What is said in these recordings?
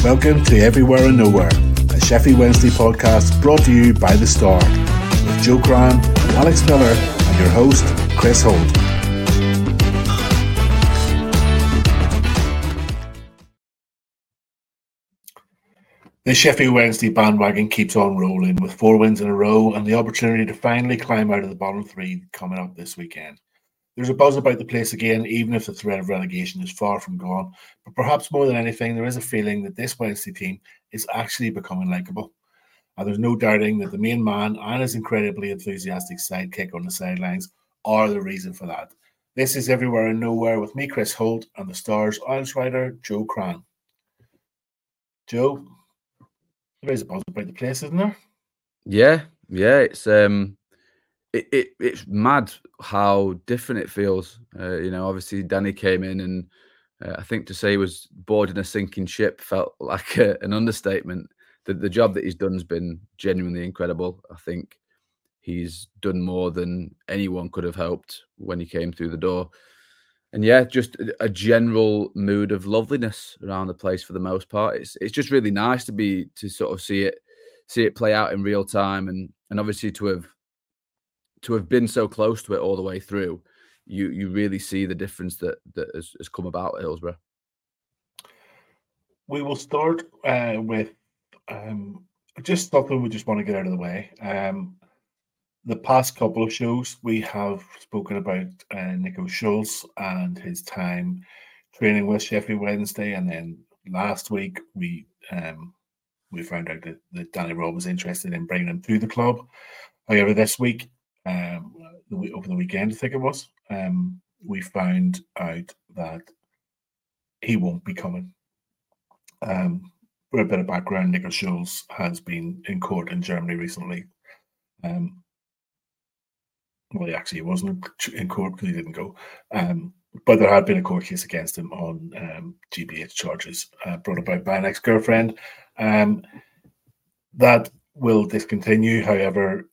Welcome to Everywhere and Nowhere, a Sheffield Wednesday podcast brought to you by The Star, with Joe Cran, Alex Miller, and your host, Chris Holt. The Sheffield Wednesday bandwagon keeps on rolling with 4 wins in a row and the opportunity to finally climb out of the bottom 3 coming up this weekend. There's a buzz about the place again, even if the threat of relegation is far from gone. But perhaps more than anything, there is a feeling that this Wednesday team is actually becoming likeable. And there's no doubting that the main man and his incredibly enthusiastic sidekick on the sidelines are the reason for that. This is Everywhere and Nowhere with me, Chris Holt, and the Star's Irish writer, Joe Cran. Joe, there is a buzz about the place, isn't there? Yeah, it's mad how different it feels. Obviously Danny came in and I think to say he was boarding a sinking ship felt like an understatement. The job that he's done has been genuinely incredible. I think he's done more than anyone could have hoped when he came through the door. And yeah, just a general mood of loveliness around the place for the most part. It's just really nice to sort of see it play out in real time, and obviously to have been so close to it all the way through. You really see the difference that has come about at Hillsborough. We will start with just something we just want to get out of the way. The past couple of shows, we have spoken about Nico Schulz and his time training with Sheffield Wednesday, and then last week we found out that Danny Robb was interested in bringing him to the club. However, this week, over the weekend, I think it was, we found out that he won't be coming. For a bit of background, Nico Schulz has been in court in Germany recently. Well, he wasn't in court because he didn't go. But there had been a court case against him on GBH charges brought about by an ex-girlfriend. That will discontinue. However,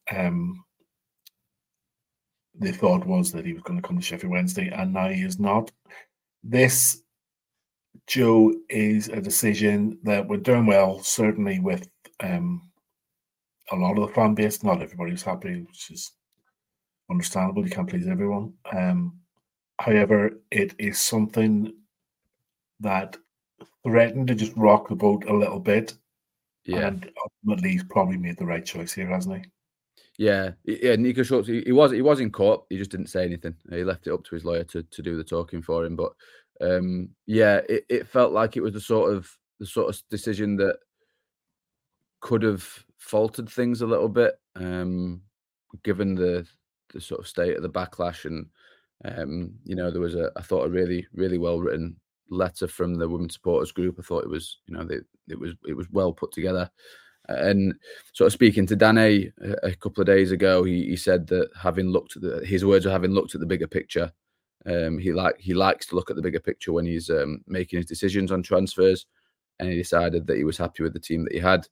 the thought was that he was going to come to Sheffield Wednesday, and now he is not. This, Joe, is a decision that we're doing well, certainly with a lot of the fan base. Not everybody was happy, which is understandable. You can't please everyone. However, it is something that threatened to just rock the boat a little bit. Yeah. And ultimately, he's probably made the right choice here, hasn't he? Yeah. Nico Schulz, he was in court. He just didn't say anything. He left it up to his lawyer to do the talking for him. But it felt like it was the sort of decision that could have faltered things a little bit, given the sort of state of the backlash. And there was I thought a really, really well written letter from the women's supporters group. I thought it was it was well put together. And sort of speaking to Danny a couple of days ago, he said that having looked at his words are having looked at the bigger picture. He likes to look at the bigger picture when he's making his decisions on transfers, and he decided that he was happy with the team that he had.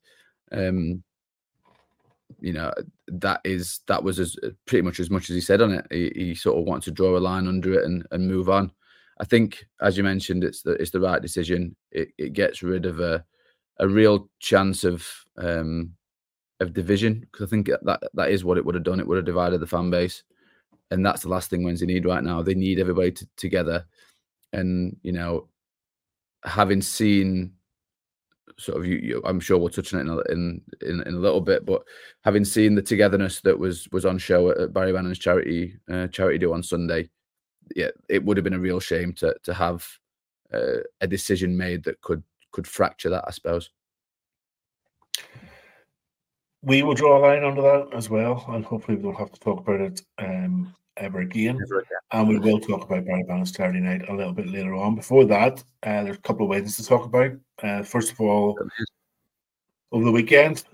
That was pretty much as much as he said on it. He sort of wanted to draw a line under it and move on. I think, as you mentioned, it's the right decision. It gets rid of a real chance of division, because I think that is what it would have done. It would have divided the fan base, and that's the last thing Wednesday need right now. They need everybody together, and having seen sort of I'm sure we'll touch on it in a little bit, but having seen the togetherness that was on show at Barry Bannon's charity do on Sunday, yeah, it would have been a real shame to have a decision made that could fracture that, I suppose. We will draw a line under that as well, and hopefully we don't have to talk about it ever again. And we will talk about Barry Bannon's Saturday night a little bit later on. Before that, there's a couple of weddings to talk about. First of all, over the weekend,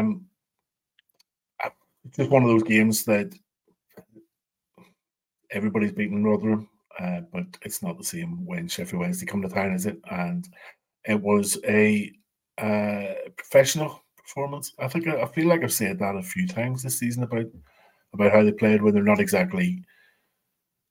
just one of those games that everybody's beating Rotherham, but it's not the same when Sheffield Wednesday come to town, is it? And it was a professional performance. I feel like I've said that a few times this season about how they played when they're not exactly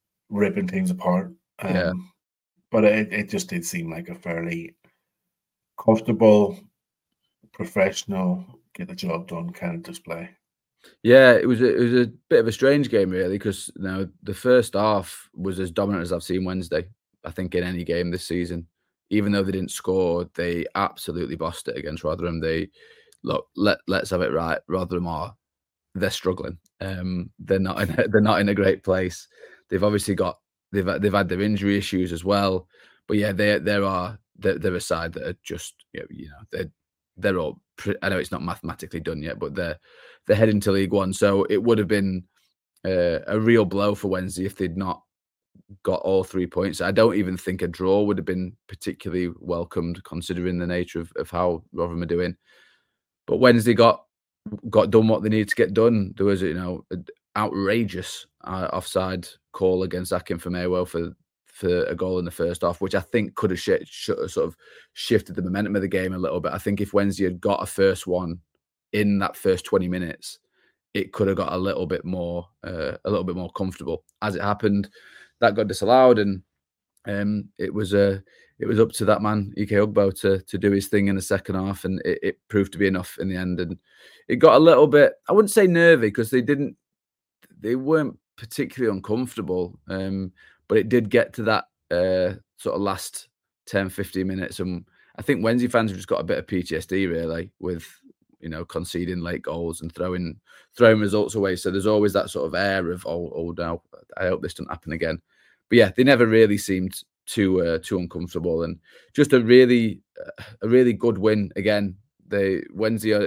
ripping teams apart. But it just did seem like a fairly comfortable, professional, get the job done kind of display. Yeah, it was a bit of a strange game really, because the first half was as dominant as I've seen Wednesday, I think, in any game this season. Even though they didn't score, they absolutely bossed it against Rotherham. Let's have it right. Rotherham they're struggling. They're not in a great place. They've obviously they've had their injury issues as well. But yeah, they're a side that are just they're all. I know it's not mathematically done yet, but they're heading to League One. So it would have been a real blow for Wednesday if they'd not got all 3 points. I don't even think a draw would have been particularly welcomed, considering the nature of how Rotherham are doing. But Wednesday got done what they needed to get done. There was an outrageous offside call against Akinfenwa for a goal in the first half, which I think could have sort of shifted the momentum of the game a little bit. I think if Wednesday had got a first one in that first 20 minutes, it could have got a little bit more comfortable. As it happened, that got disallowed, and it was up to that man Ike Ugbo to do his thing in the second half, and it proved to be enough in the end. And it got a little bit, I wouldn't say nervy, because they weren't particularly uncomfortable, but it did get to that sort of last 10-15 minutes, and I think Wednesday fans have just got a bit of PTSD really with conceding late goals and throwing results away. So there's always that sort of air of no, I hope this doesn't happen again. But yeah, they never really seemed too uncomfortable, and just a really good win again. Wednesday,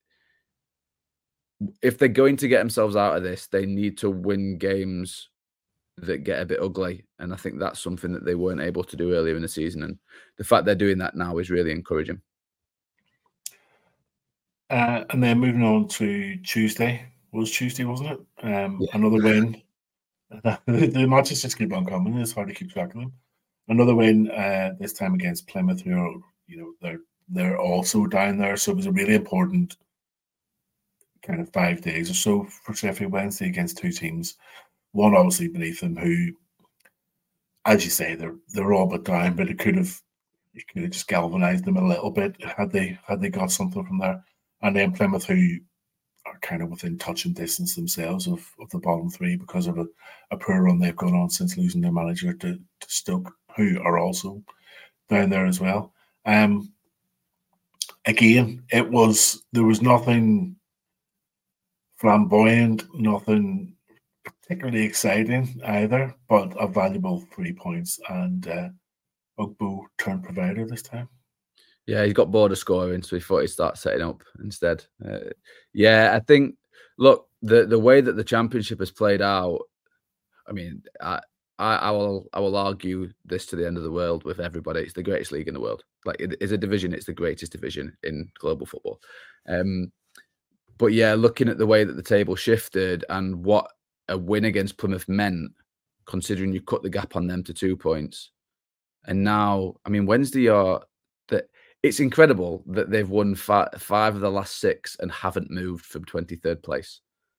if they're going to get themselves out of this, they need to win games that get a bit ugly, and I think that's something that they weren't able to do earlier in the season, and the fact they're doing that now is really encouraging. And then moving on to Tuesday, wasn't it? Yeah. Another win. The matches just keep on coming. It's hard to keep track of them. Another win, this time against Plymouth, who are, they're also down there. So it was a really important kind of 5 days or so for Sheffield Wednesday against two teams. One obviously beneath them, who, as you say, they're all but down, but it could have just galvanized them a little bit had they got something from there. And then Plymouth, who are kind of within touching distance themselves of the bottom three because of a poor run they've gone on since losing their manager to Stoke, who are also down there as well. Again, there was nothing flamboyant, nothing particularly exciting either, but a valuable 3 points, and Ugbo turned provider this time. Yeah, he got bored of scoring, so he thought he'd start setting up instead. I think, look, the way that the Championship has played out, I mean, I will argue this to the end of the world with everybody. It's the greatest league in the world. Like, it is a division. It's the greatest division in global football. But yeah, looking at the way that the table shifted and what a win against Plymouth meant, considering you cut the gap on them to 2 points, and now, I mean, Wednesday it's incredible that they've won five of the last 6 and haven't moved from 23rd place.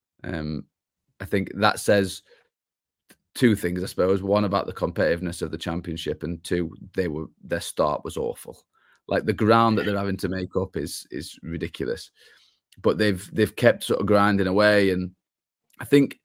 I think that says two things, I suppose. One, about the competitiveness of the Championship, and two, their start was awful. Like, the ground that they're having to make up is ridiculous. But they've kept sort of grinding away, and I think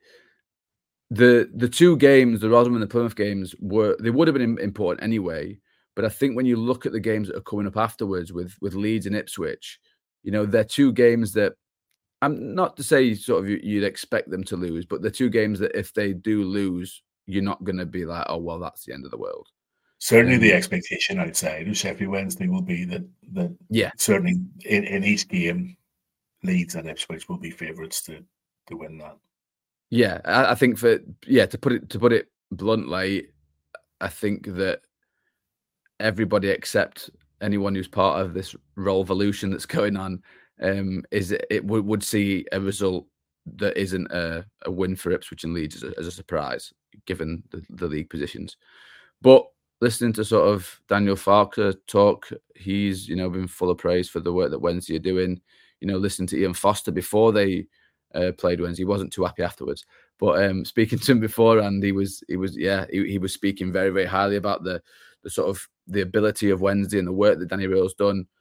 the two games, the Rotherham and the Plymouth games, would have been important anyway. But I think when you look at the games that are coming up afterwards with Leeds and Ipswich, they're two games that, I'm not to say sort of you'd expect them to lose, but they're two games that if they do lose, you're not going to be like, oh, well, that's the end of the world. Certainly the expectation outside of Sheffield Wednesday will be that certainly in each game, Leeds and Ipswich will be favourites to win that. Yeah, I think to put it bluntly, I think that everybody except anyone who's part of this revolution that's going on would see a result that isn't a win for Ipswich and Leeds as a surprise, given the league positions. But listening to sort of Daniel Farke talk, he's been full of praise for the work that Wednesday are doing. Listening to Ian Foster before they played Wednesday, he wasn't too happy afterwards. But speaking to him beforehand, he was speaking very, very highly about the sort of the ability of Wednesday and the work that Danny Rayle's done.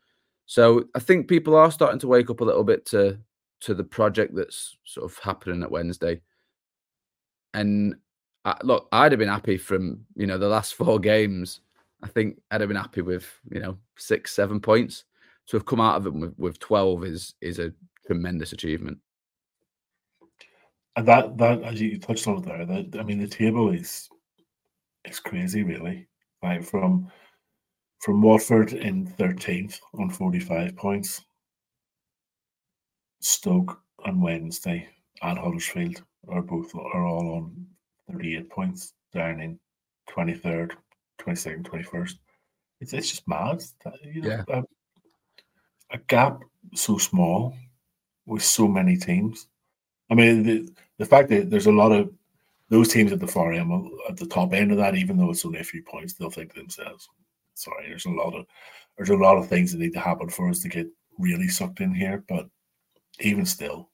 So I think people are starting to wake up a little bit to the project that's sort of happening at Wednesday. And look, I'd have been happy from the last 4 games. I think I'd have been happy with 6, 7 points. To have come out of it with 12 is a tremendous achievement. And that as you touched on it there, the table is crazy, really. Like from Watford in 13th on 45 points, Stoke on Wednesday and Huddersfield are all on 38 points, down in 23rd, 22nd, 21st. It's just mad. Yeah. A gap so small with so many teams. I mean, the fact that there's a lot of those teams at the far end, at the top end of that, even though it's only a few points, they'll think to themselves, "Sorry, there's a lot of things that need to happen for us to get really sucked in here." But even still,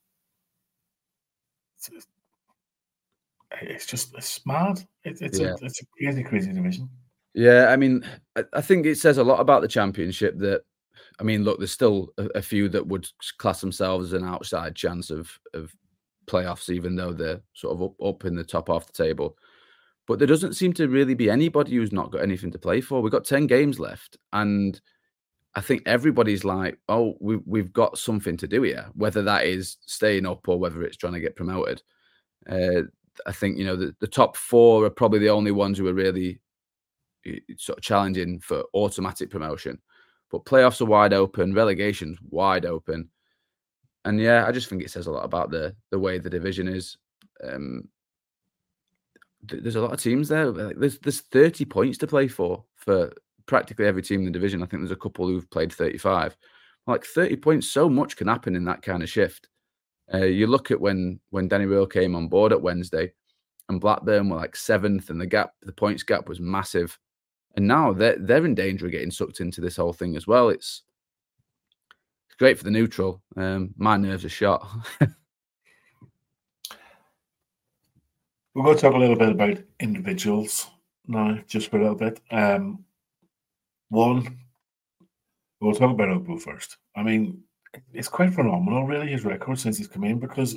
it's mad. It's a crazy division. Yeah, I mean, I think it says a lot about the Championship that, I mean, look, there's still a few that would class themselves as an outside chance of playoffs, even though they're sort of up in the top half the table. But there doesn't seem to really be anybody who's not got anything to play for. We've got 10 games left, and I think everybody's like, oh, we've got something to do here, whether that is staying up or whether it's trying to get promoted. I think, the top 4 are probably the only ones who are really sort of challenging for automatic promotion. But playoffs are wide open, relegation's wide open. And yeah, I just think it says a lot about the way the division is. There's a lot of teams there. There's 30 points to play for practically every team in the division. I think there's a couple who've played 35. Like 30 points, so much can happen in that kind of shift. You look at when Danny Röhl came on board at Wednesday, and Blackburn were like 7th, and the points gap was massive. And now they're in danger of getting sucked into this whole thing as well. It's great for the neutral. My nerves are shot. We're going to talk a little bit about individuals now, just for a little bit. We'll talk about Ogbu first. I mean, it's quite phenomenal, really, his record since he's come in, because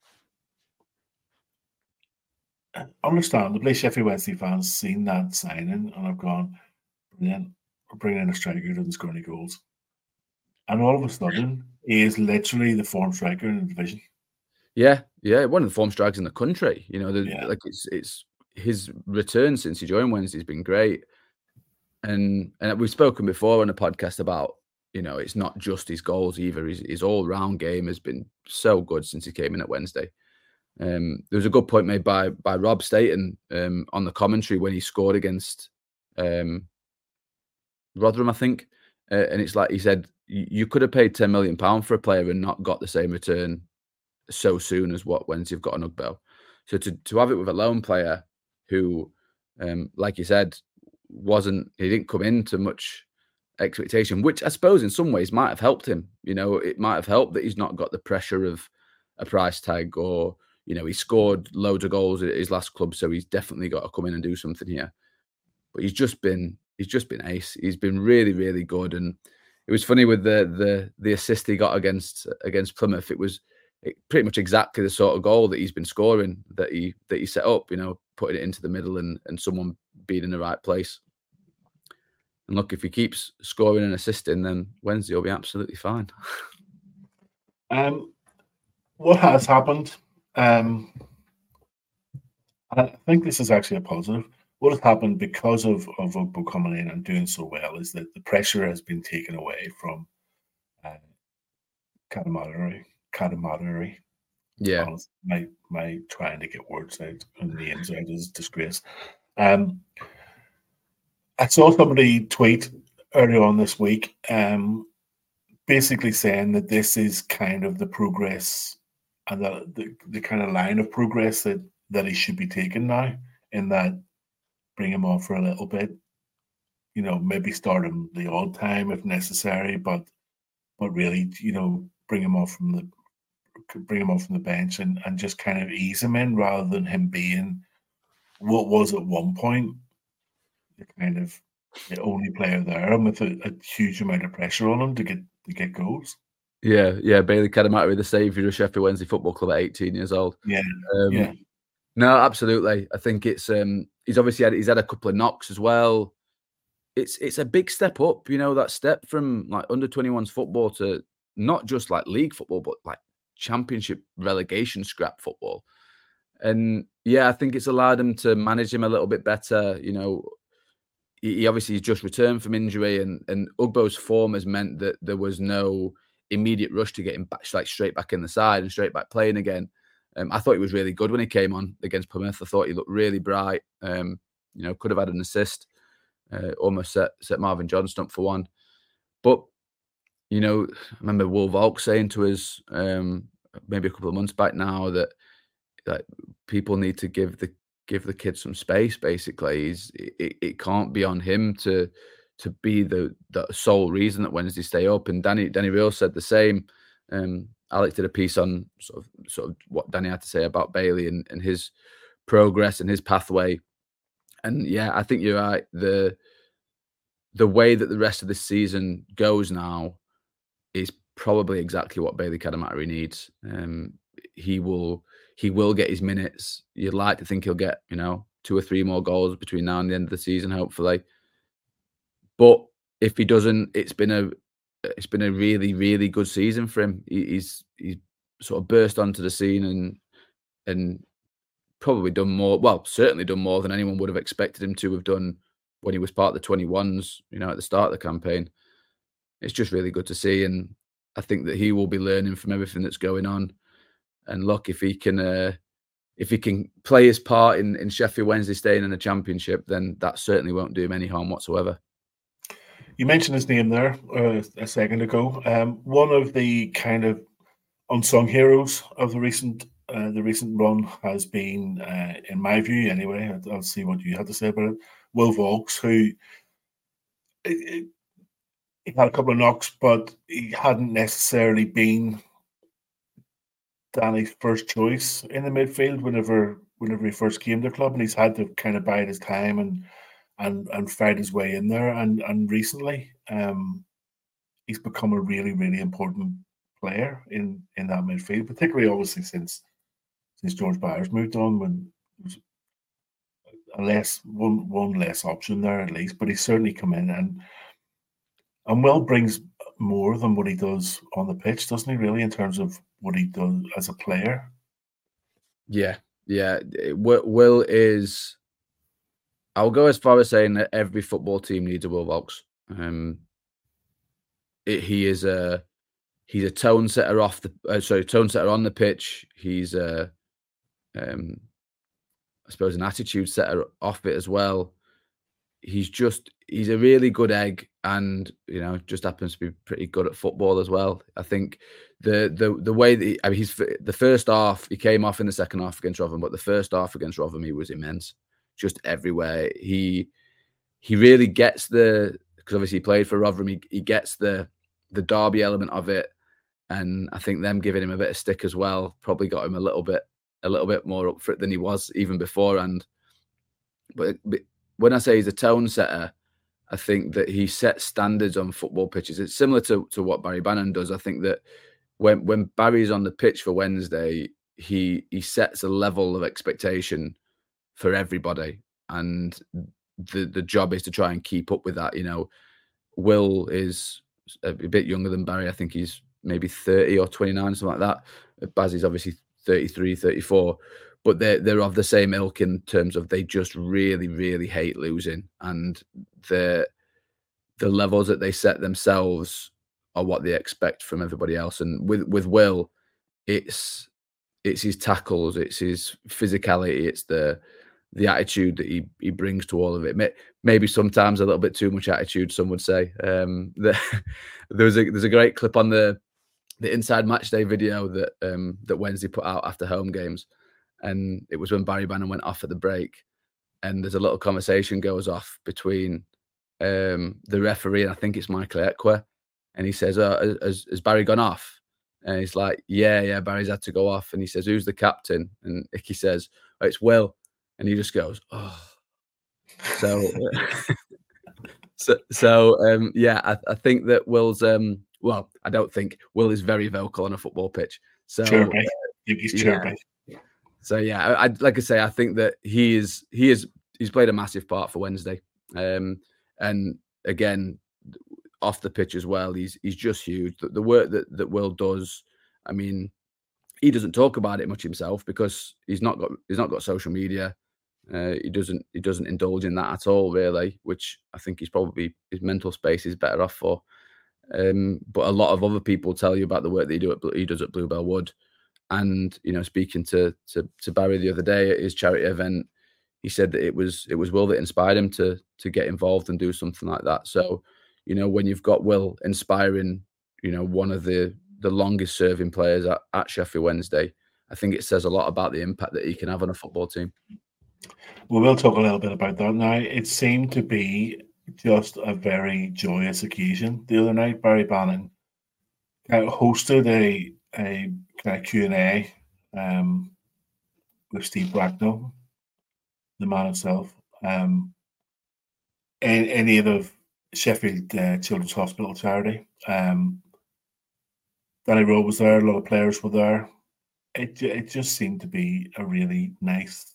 understandably, Sheffield Wednesday fans seen that signing and have gone, brilliant, we're bringing in a striker who doesn't score any goals. And all of a sudden, he is literally the form striker in the division. Yeah, one of the form strikers in the country. Like it's his return since he joined Wednesday has been great. And we've spoken before on a podcast about, it's not just his goals either. His all-round game has been so good since he came in at Wednesday. There was a good point made by Rob Staten on the commentary when he scored against Rotherham, I think. And it's like he said, you could have paid £10 million for a player and not got the same return so soon as what Wednesday have got on Ugbo. So to have it with a lone player who, like you said, he didn't come into much expectation, which I suppose in some ways might have helped him. It might have helped that he's not got the pressure of a price tag, or he scored loads of goals at his last club, so he's definitely got to come in and do something here. But he's just been ace. He's been really, really good. And it was funny with the assist he got against Plymouth. It was pretty much exactly the sort of goal that he's been scoring, that he set up, putting it into the middle and someone being in the right place. And look, if he keeps scoring and assisting, then Wednesday will be absolutely fine. What has happened, I think this is actually a positive. What has happened because of Ogbu coming in and doing so well is that the pressure has been taken away from Kadamadari. Yeah. My trying to get words out and names out is disgrace. I saw somebody tweet earlier on this week, basically saying that this is kind of the progress and the kind of line of progress that he should be taking now, in that bring him on for a little bit, maybe start him the odd time if necessary, but really, bring him off from the bench and just kind of ease him in, rather than him being what was at one point the kind of the only player there, and with a huge amount of pressure on him to get goals. Yeah, Bailey Cadamartery, the saviour of Sheffield Wednesday Football Club at 18 years old. Yeah. No, absolutely. I think it's he's obviously had a couple of knocks as well. It's a big step up, that step from like under 21s football to not just like league football, but like championship relegation scrap football. And yeah, I think it's allowed him to manage him a little bit better. He obviously just returned from injury, and Ugbo's form has meant that there was no immediate rush to get him back, like straight back in the side and straight back playing again. I thought he was really good when he came on against Plymouth. I thought he looked really bright. Could have had an assist. Almost set Marvin Johnson up for one. But, I remember Will Volk saying to us maybe a couple of months back now that people need to give the kid some space, basically. It can't be on him to be the sole reason that Wednesday stay up. And Danny Reel said the same. Alex did a piece on sort of what Danny had to say about Bailey and his progress and his pathway. And yeah, I think you're right. The way that the rest of this season goes now is probably exactly what Bailey Cadamartery needs. He will get his minutes. You'd like to think he'll get 2 or 3 more goals between now and the end of the season, hopefully. But if he doesn't, it's been a really, really good season for him. He's sort of burst onto the scene and probably done more. Well, certainly done more than anyone would have expected him to have done when he was part of the 21s. At the start of the campaign. It's just really good to see, and I think that he will be learning from everything that's going on. And look, if he can play his part in Sheffield Wednesday staying in the Championship, then that certainly won't do him any harm whatsoever. You mentioned his name there a second ago. One of the kind of unsung heroes of the recent run has been, in my view, anyway. I'll see what you have to say about it. Will Vaulks, who he had a couple of knocks, but he hadn't necessarily been Danny's first choice in the midfield whenever he first came to the club, and he's had to kind of bide his time and fight his way in there. And recently, he's become a really, really important player in that midfield, particularly obviously since George Byers moved on, when there was one less option there at least. But he's certainly come in, and Will brings more than what he does on the pitch, doesn't he, really, in terms of what he does as a player? Yeah. Will is, I'll go as far as saying that every football team needs a Will Vaulks. He's a tone setter tone setter on the pitch. He's I suppose an attitude setter off it as well. He's a really good egg, and just happens to be pretty good at football as well. I think the way that he's the first half, he came off in the second half against Rotherham, but the first half against Rotherham he was immense, just everywhere. He really gets because obviously he played for Rotherham. He gets the derby element of it, and I think them giving him a bit of stick as well probably got him a little bit more up for it than he was even beforehand. But when I say he's a tone setter, I think that he sets standards on football pitches. It's similar to what Barry Bannon does. I think that when Barry's on the pitch for Wednesday, he sets a level of expectation for everybody, and the job is to try and keep up with that. Will is a bit younger than Barry. I think he's maybe 30 or 29, something like that. Baz is obviously 33, 34. But they're of the same ilk in terms of they just really, really hate losing, and the levels that they set themselves are what they expect from everybody else. And with Will, it's his tackles, it's his physicality, it's the attitude that he brings to all of it. Maybe sometimes a little bit too much attitude, some would say. There's a great clip on the Inside Matchday video that Wednesday put out after home games. And it was when Barry Bannon went off at the break, and there's a little conversation goes off between the referee and I think it's Michael Ekwe, and he says, has Barry gone off? And he's like, yeah, Barry's had to go off. And he says, who's the captain? And Icky says, oh, it's Will. And he just goes, oh. So, I think that Will's Well, I don't think Will is very vocal on a football pitch. So chirpy. I think he's chirpy. So yeah, I like I say, I think that he's played a massive part for Wednesday. And again, off the pitch as well, he's just huge. The work that Will does, I mean, he doesn't talk about it much himself because he's not got social media. He doesn't indulge in that at all, really, which I think he's probably his mental space is better off for. But a lot of other people tell you about the work that he does at Bluebell Wood. And speaking to Barry the other day at his charity event, he said that it was Will that inspired him to get involved and do something like that. So, when you've got Will inspiring, one of the longest serving players at Sheffield Wednesday, I think it says a lot about the impact that he can have on a football team. Well, we'll talk a little bit about that now. It seemed to be just a very joyous occasion the other night. Barry Bannon hosted a kind of Q&A with Steve Bracknell, the man himself, in aid of Sheffield Children's Hospital charity. Danny Rowe was there, a lot of players were there. It just seemed to be a really nice,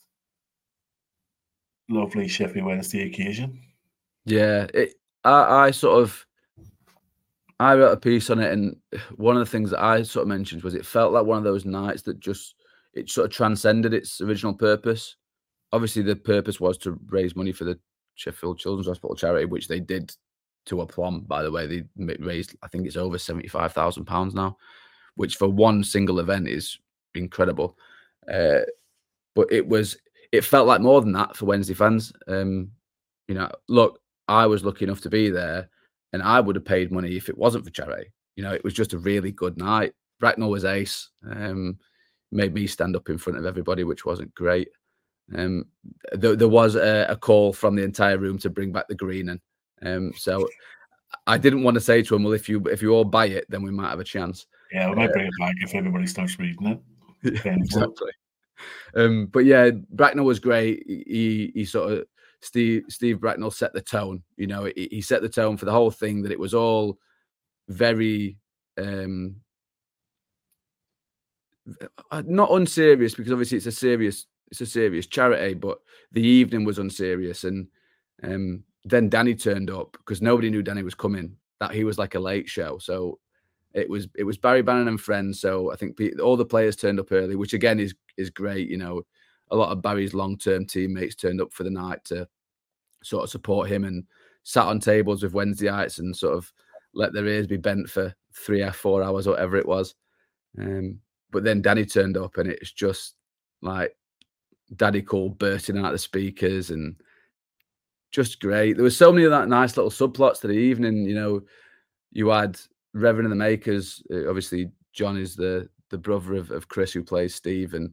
lovely Sheffield Wednesday occasion. Yeah, I wrote a piece on it, and one of the things that I sort of mentioned was it felt like one of those nights that it sort of transcended its original purpose. Obviously, the purpose was to raise money for the Sheffield Children's Hospital charity, which they did to aplomb, by the way. They raised, I think it's over £75,000 now, which for one single event is incredible. But it felt like more than that for Wednesday fans. Look, I was lucky enough to be there, and I would have paid money if it wasn't for charity. It was just a really good night. Bracknell was ace. Made me stand up in front of everybody, which wasn't great. There was a call from the entire room to bring back the green, and so I didn't want to say to him, well, if you all buy it, then we might have a chance. Yeah, we might bring it back if everybody starts reading it. Exactly. But yeah, Bracknell was great. He sort of Steve Bracknell set the tone. He set the tone for the whole thing, that it was all very not unserious, because obviously it's a serious charity, but the evening was unserious. And then Danny turned up because nobody knew Danny was coming. That he was like a late show, so it was Barry Bannon and friends. So I think all the players turned up early, which again is great. A lot of Barry's long-term teammates turned up for the night to sort of support him and sat on tables with Wednesdayites and sort of let their ears be bent for 3 or 4 hours, or whatever it was. But then Danny turned up, and it's just like Daddy Cool bursting out the speakers, and just great. There was so many of that nice little subplots to the evening. You had Reverend and the Makers. Obviously, John is the brother of Chris, who plays Steve, and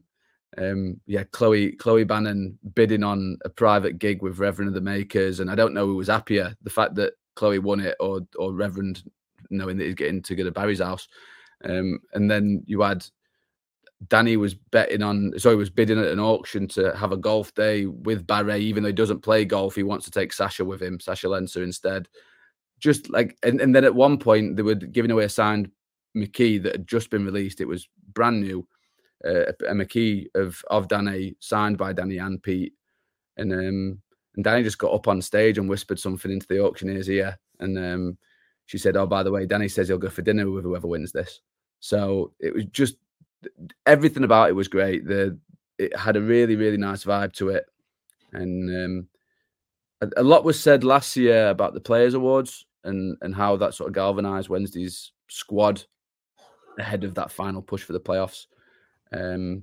Chloe Bannon bidding on a private gig with Reverend and the Makers, and I don't know who was happier, the fact that Chloe won it or Reverend knowing that he's getting to go to Barry's house. And then you had Danny was bidding at an auction to have a golf day with Barry, even though he doesn't play golf. He wants to take Sasha with him, Sasha Lenser instead. Just like, and then at one point they were giving away a signed McKee that had just been released. It was brand new, a McKee of Danny, signed by Danny and Pete. And Danny just got up on stage and whispered something into the auctioneer's ear. And she said, "Oh, by the way, Danny says he'll go for dinner with whoever wins this." So it was just, everything about it was great. It had a really, really nice vibe to it. And a lot was said last year about the Players' Awards and how that sort of galvanised Wednesday's squad ahead of that final push for the playoffs. And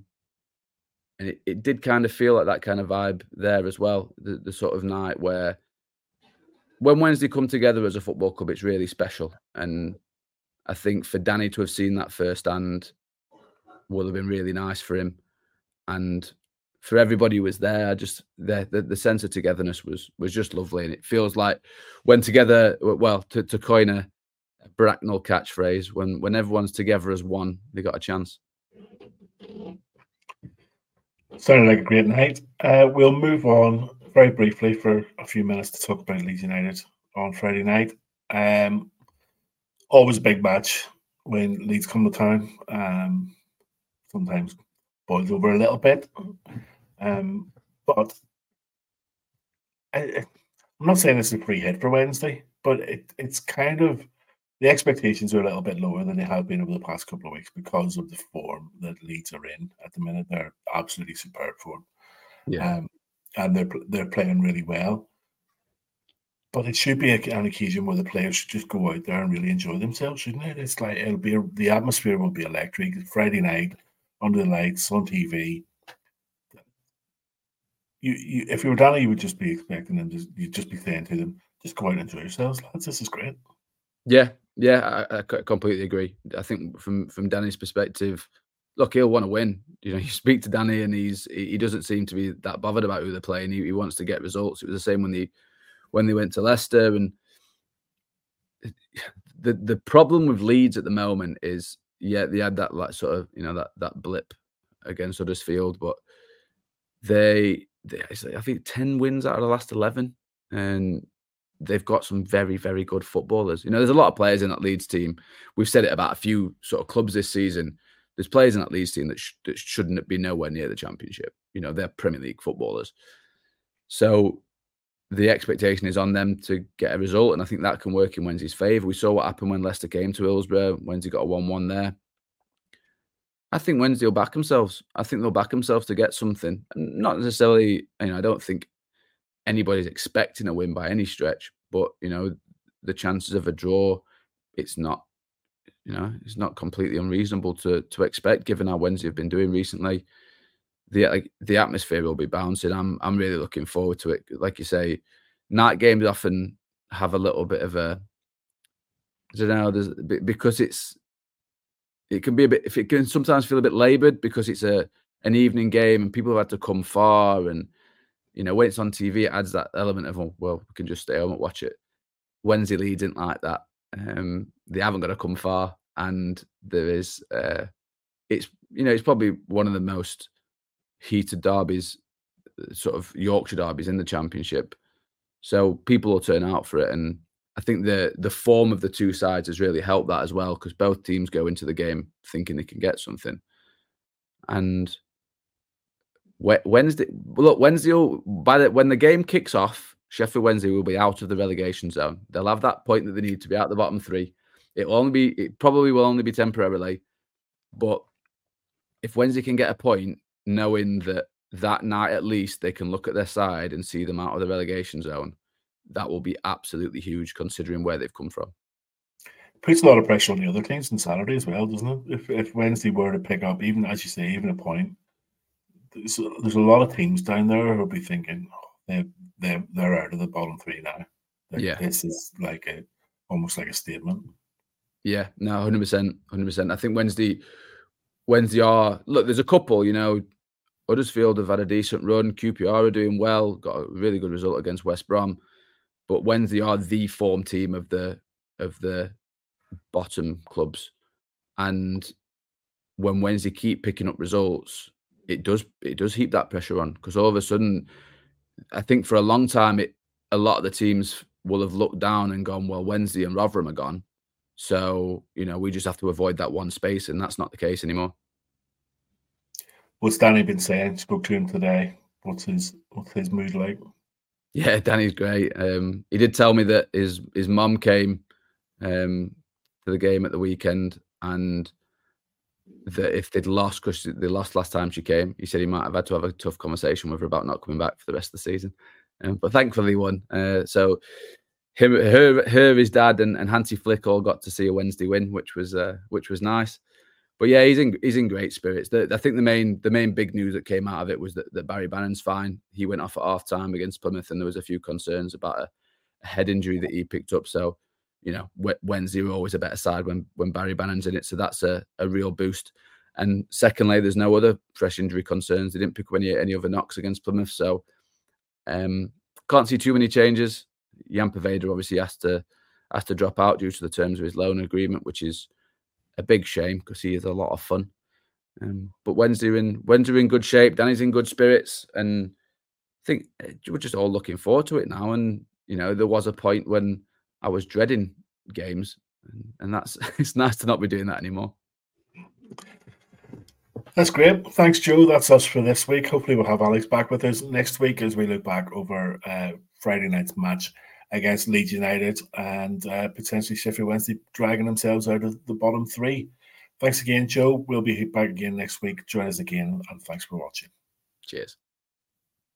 it did kind of feel like that kind of vibe there as well. The sort of night where when Wednesday come together as a football club, it's really special. And I think for Danny to have seen that firsthand will have been really nice for him. And for everybody who was there, just the sense of togetherness was just lovely. And it feels like when together, well, to coin a Bracknell catchphrase, when everyone's together as one, they got a chance. Sounded like a great night. We'll move on very briefly for a few minutes to talk about Leeds United on Friday night. always a big match when Leeds come to town. Sometimes boils over a little bit. But I'm not saying it's a free hit for Wednesday, but it's kind of the expectations are a little bit lower than they have been over the past couple of weeks because of the form that Leeds are in at the minute. They're absolutely superb form. Yeah. And they're playing really well. But it should be an occasion where the players should just go out there and really enjoy themselves, shouldn't it? It's like the atmosphere will be electric. Friday night, under the lights, on TV. You if you were Danny, you would just be expecting them. You'd just be saying to them, "Just go out and enjoy yourselves, lads. This is great." Yeah, I completely agree. I think from Danny's perspective, look, he'll want to win. You speak to Danny, and he doesn't seem to be that bothered about who they're playing. He wants to get results. It was the same when they went to Leicester, and the problem with Leeds at the moment is, they had that like sort of that blip against Huddersfield, but I think 10 wins out of the last 11, and they've got some very, very good footballers. There's a lot of players in that Leeds team. We've said it about a few sort of clubs this season. There's players in that Leeds team that shouldn't be nowhere near the Championship. They're Premier League footballers. So the expectation is on them to get a result, and I think that can work in Wednesday's favour. We saw what happened when Leicester came to Hillsborough. Wednesday got a 1-1 there. I think Wednesday will back themselves. I think they'll back themselves to get something. Not necessarily, I don't think anybody's expecting a win by any stretch, but, the chances of a draw, it's not completely unreasonable to expect, given how Wednesday have been doing recently. The atmosphere will be bouncing. I'm really looking forward to it. Like you say, night games often have a little bit of a, I don't know, because it can sometimes feel a bit laboured because it's an evening game and people have had to come far, and when it's on TV, it adds that element of, we can just stay home and watch it. Wednesday Leeds isn't like that. They haven't got to come far, and there is it's probably one of the most heated derbies, sort of Yorkshire derbies in the Championship. So people will turn out for it, and I think the form of the two sides has really helped that as well, because both teams go into the game thinking they can get something. And Wednesday, when the game kicks off, Sheffield Wednesday will be out of the relegation zone. They'll have that point that they need to be out the bottom three. It probably will only be temporarily, but if Wednesday can get a point, knowing that night at least they can look at their side and see them out of the relegation zone, that will be absolutely huge considering where they've come from. Puts a lot of pressure on the other teams on Saturday as well, doesn't it? If Wednesday were to pick up, even as you say, even a point, there's a lot of teams down there who'll be thinking, they're out of the bottom three now. This is almost like a statement. Yeah, no, 100%. I think Wednesday are, look, there's a couple, Huddersfield have had a decent run. QPR are doing well, got a really good result against West Brom. But Wednesday are the form team of the bottom clubs. And when Wednesday keep picking up results, it does heap that pressure on, because all of a sudden, I think for a long time, a lot of the teams will have looked down and gone, well, Wednesday and Rotherham are gone. So, we just have to avoid that one space, and that's not the case anymore. What's Danny been saying? Spoke to him today. What's his mood like? Yeah, Danny's great. He did tell me that his mum came to the game at the weekend, and that if they'd lost, because they lost last time she came, he said he might have had to have a tough conversation with her about not coming back for the rest of the season. But thankfully he won. So his dad and Hansi Flick all got to see a Wednesday win, which was nice. But yeah, he's in great spirits. I think the main big news that came out of it was that Barry Bannon's fine. He went off at half time against Plymouth, and there was a few concerns about a head injury that he picked up. So, Wednesday are always a better side when Barry Bannon's in it. So that's a real boost. And secondly, there's no other fresh injury concerns. They didn't pick up any other knocks against Plymouth. So can't see too many changes. Jan Poveda obviously has to drop out due to the terms of his loan agreement, which is a big shame because he is a lot of fun. But Wednesday are in good shape. Danny's in good spirits, and I think we're just all looking forward to it now. And there was a point when I was dreading games, And that's it's nice to not be doing that anymore. That's great. Thanks, Joe. That's us for this week. Hopefully we'll have Alex back with us next week as we look back over Friday night's match against Leeds United and potentially Sheffield Wednesday dragging themselves out of the bottom three. Thanks again, Joe. We'll be back again next week. Join us again, and thanks for watching. Cheers.